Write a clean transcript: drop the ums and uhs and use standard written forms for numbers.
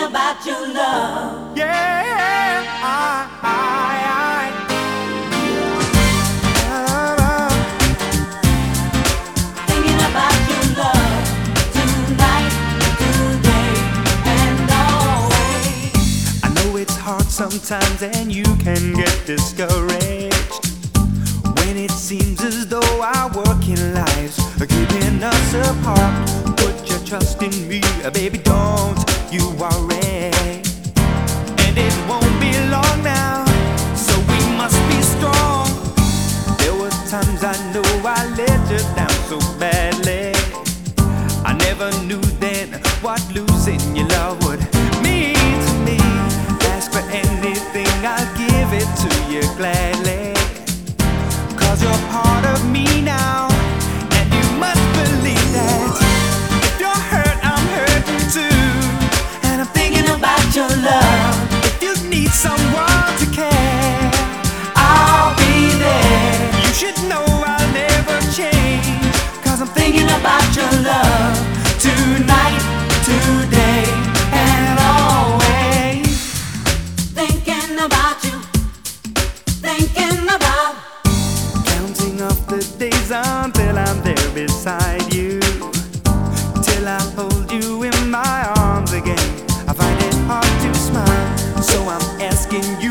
about your love. Yeah, Thinking about your love tonight, today, and always. I know it's hard sometimes and you can get discouraged when it seems as though our working lives are keeping us apart. Put your trust in me, baby, don't you worry. And it won't be long now, so we must be strong. There were times I know I let you down so badly. I never knew then what losing your love would mean to me. Ask for anything, I'll give it to you gladly. 'Cause you're part of me now, and you must believe that. If you're hurt, I'm hurting too, and I'm thinking about your love. If you need someone to care, I'll be there. You should know I'll never change, 'cause I'm thinking about your love tonight, today, and always. Thinking about you, thinking about. Counting up the days until I'm there beside you, till I hold you in my arms again. I find it hard to smile, so I'm asking you